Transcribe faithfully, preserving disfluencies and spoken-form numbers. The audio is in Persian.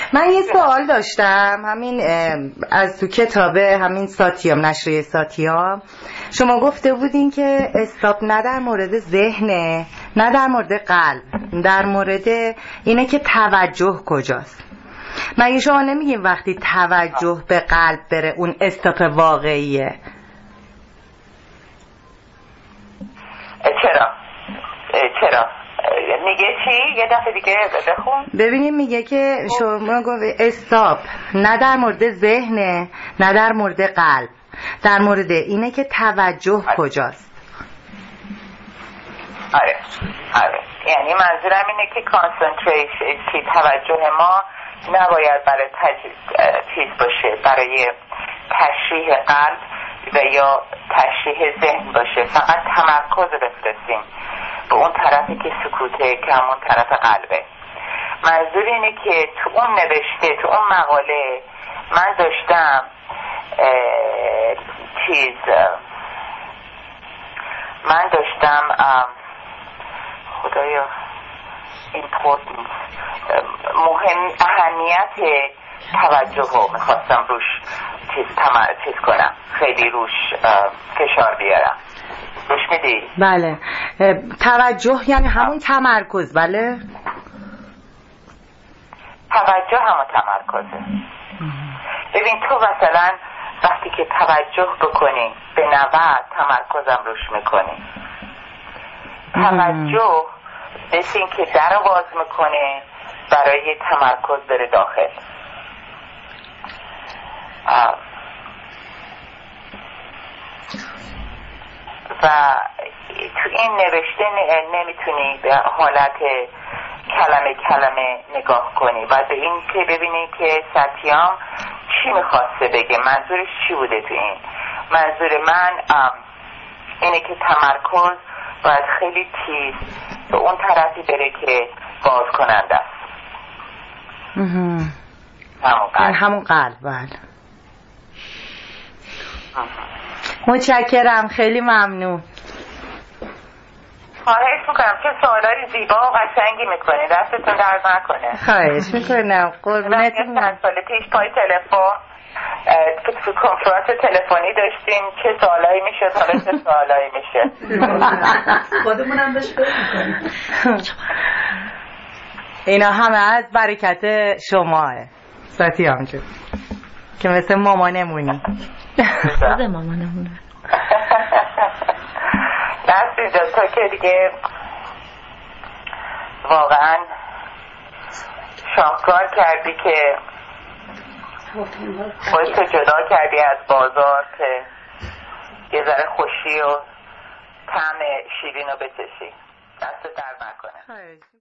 من یه سوال داشتم، همین از تو کتابه همین ساتیام، نشریه ساتیام، شما گفته بودین که استاپ نه در مورد ذهنه، نه در مورد قلب، در مورد اینه که توجه کجاست. مگه شما نمیگین وقتی توجه به قلب بره اون استاپ واقعیه؟ چرا؟ چرا؟ میگه چی؟ یه دفعه دیگه بخون. ببینیم میگه که شما گفت استاپ نه در مورد ذهنه، نه در مورد قلب، در مورد اینه که توجه آره. کجاست. آره آره یعنی منظورم اینه که کانسنتریشن، که توجه ما نباید برای تج... چیز باشه، برای تشریح قلب و یا تشریح ذهن باشه، فقط تمرکز بفرستیم به اون طرفی که سکوته، که همون طرف قلبه. منظور اینه که تو اون نوشته، تو اون مقاله من داشتم چیز من داشتم خدایا importance مهم اهمیت توجه رو میخواستم روش چیز تمر... چیز کنم، خیلی روش فشار بیارم. روش میدی؟ بله. توجه یعنی همون تمرکز. بله توجه همون تمرکزه. ببین تو مثلا وقتی که توجه بکنی به نوع تمرکزم روش میکنی. توجه مثل این که در رو باز میکنه برای تمرکز بره داخل. و تو این نوشته نمیتونی به حالت کلمه کلمه نگاه کنی، باید به این که ببینی که ساتیام چی میخواسته بگه، منظورش چی بوده تو این. منظور من اینه که تمرکز باید خیلی تیز به اون طرفی بره که باز کننده است. همون قلب. همون قلب. بله. متشکرم، خیلی ممنون. خواهش میکنم که سوالای زیبا و قشنگی میکنی، دستتون درد نکنه. خواهش میکنم، قربونتون. چند سال پیش پای تلفن تو کنفرانس تلفنی داشتیم چه سوالایی میشه، حالا چه سوالایی میشه. خودمونم بهش فکر میکنیم. اینا همه از برکت شماه ساتیام جون که مثل مامانمونی. خود مامانمونه. دست اینجا تا که دیگه واقعا شاهکار کردی که خودتو جدا کردی از بازار که یه ذره خوشی و طعم شیرین رو بچشی. دست در نکنه.